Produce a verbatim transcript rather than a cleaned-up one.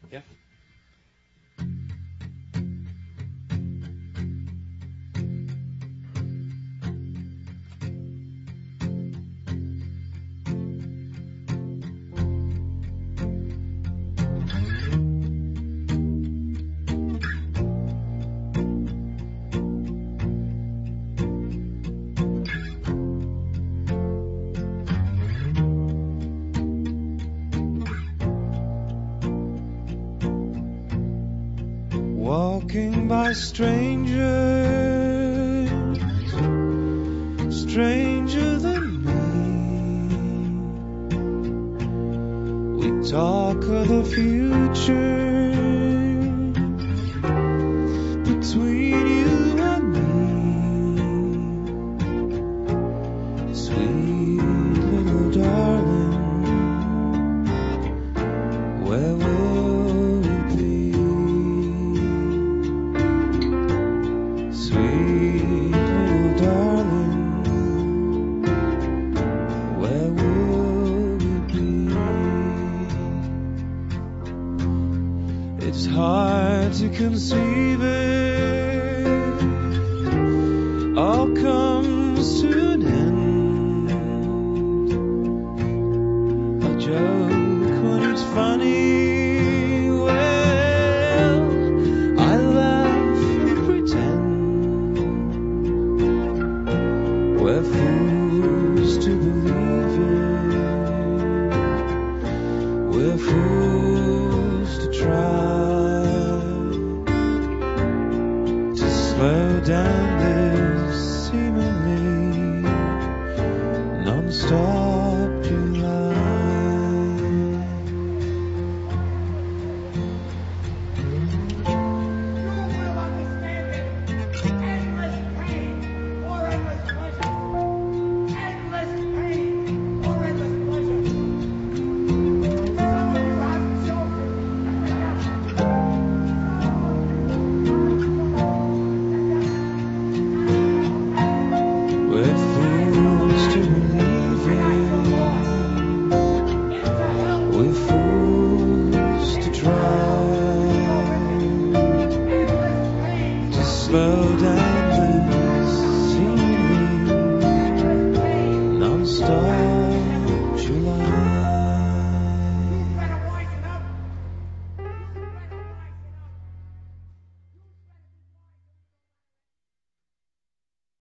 Yeah. Walking by strangers, stranger than me. We talk of the future between you and me. Sweet little darling, where will we be? Sweet little darling, where will we be? It's hard to conceive it, all comes to an end. A joke when it's funny, well, I laugh and pretend. We're fools to believe it, we're fools to try to slow down this seemingly non-stop